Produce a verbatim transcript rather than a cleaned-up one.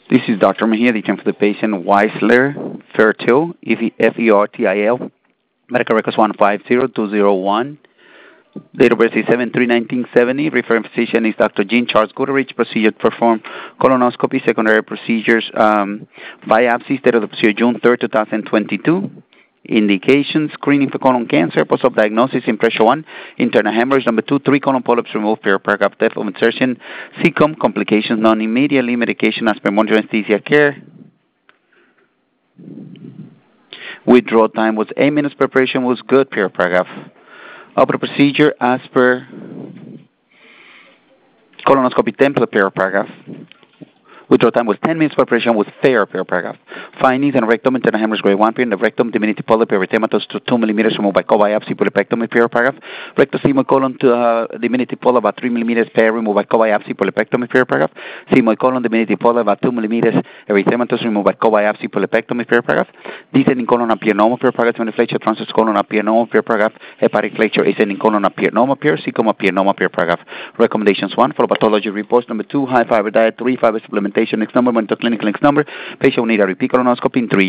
This is Doctor Mejia, the term for the patient, Weisler Fertil, F E R T I L. Medical records one five zero two zero one. Date of birth is seven three nineteen seventy. Referring physician is Doctor Jean Charles Goodrich. Procedure performed colonoscopy, secondary procedures, um, biopsies. Date of the procedure June third, twenty twenty-two. Indications: screening for colon cancer, post-op diagnosis, impression one, internal hemorrhage. Number two, three colon polyps removed, pericardial depth of insertion, C C O M, complications non-immediately, medication as per monitor anesthesia care. Withdrawal time was eight minutes, preparation was good, paragraph. Upper procedure as per colonoscopy template, paragraph. Withdrawal time was ten minutes, preparation was fair, paragraph. Findings and rectum internal hemorrhage grade one, period. The rectum diminutive polyp erythematous to two millimeters removed by co-biopsy, polypectomy, paragraph. Rectus sigmoid colon to uh, diminutive polyp about three millimeters, pair removed by co-biopsy, polypectomy, paragraph. Sigmoid colon diminutive polyp about two millimeters, erythematous removed by co-biopsy, polypectomy, paragraph. Descending colon apianoma, paragraph. Flexure transverse colon apianoma, paragraph. Hepatic flexure ascending colon apianoma, C C O M apianoma, paragraph. Recommendations one, follow pathology reports. Number two, high fiber diet. Three, fiber supplementation. Next number, monitor clinical next number. Patient will need a repeat colonoscopy in three